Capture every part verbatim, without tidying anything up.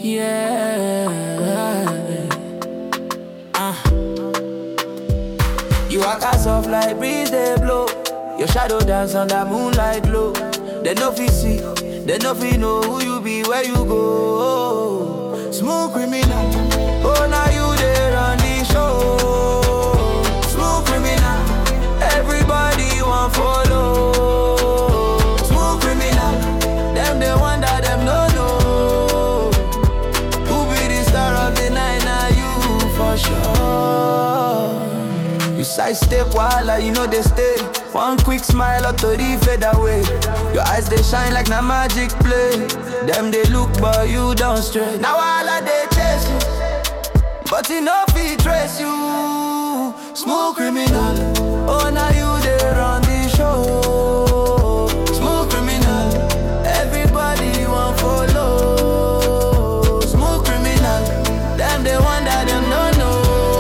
Yeah. Uh. You walk us off like breeze they blow. Your shadow dance on that moonlight glow. They no fit see, they no fit know who you be, where you go. Smooth criminal, oh now you there on the show. Smooth criminal, everybody want follow. Smooth criminal, them they wonder, them no know. Who be the star of the night, now you for sure. You sidestep while you know they stay. One quick smile up to the fade away. Your eyes they shine like na magic play. Them they look but you don't stray. Now all of they chase you, but enough he trace you. Smooth criminal, oh now you there on the show. Smooth criminal, everybody want follow. Smooth criminal, them they wonder, them no know.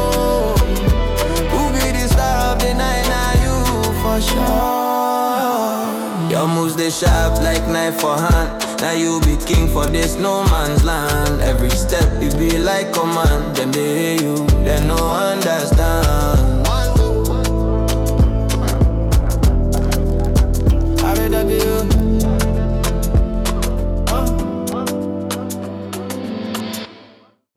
Who be the star of the night, now you for sure. Your moves they sharp like knife for hand. Now you be king for this no man's land. Every step you be like command. Them they hear you, they no understand.